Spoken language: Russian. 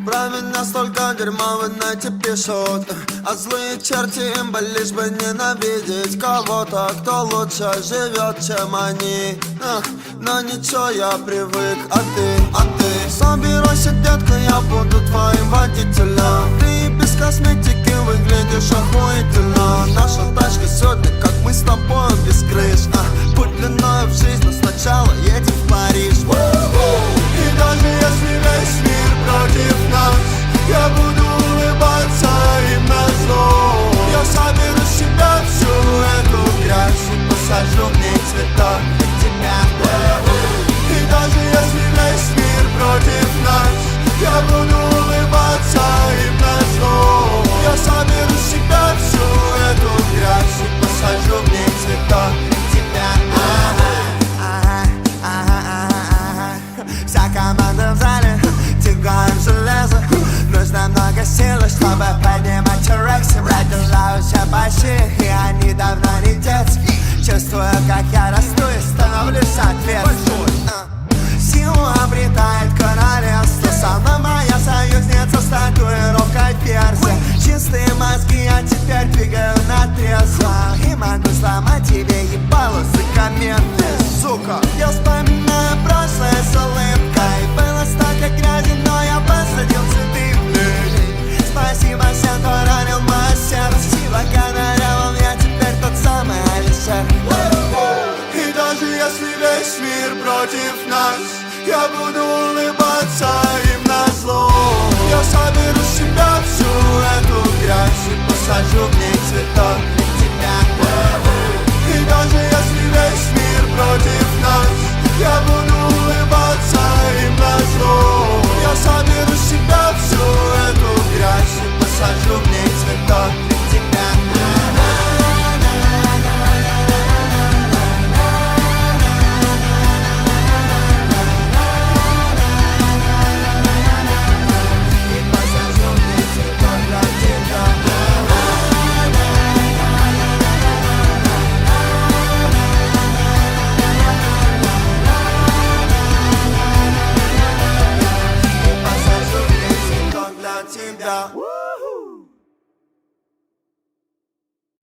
Про меня столько дерьма в инете пишут, а злые черти им бы лишь бы ненавидеть кого-то, кто лучше живет, чем они. Но ничего, я привык, а ты собирайся, детка, я буду твоим водителем. Ты без косметики выглядишь охуительно. Наша тачка сегодня, как мы с тобой без крыш. Путь длиною в жизнь, но сначала едем в Париж. И даже если весь мир против нас, я буду улыбаться им назло. Я соберу с себя всю эту грязь и посажу в ней цветок для тебя. И даже если весь мир против нас, я буду улыбаться им назло. Я соберу с себя всю эту грязь и посажу в ней цветок для тебя. Вся команда в зале, тягаем железо. Нужно много силы, чтобы поднимать эрекции. Продолжаются почти, и они давно не детские. Чувствую, как я расту и становлюсь соответствующим. Силу обретает королевство,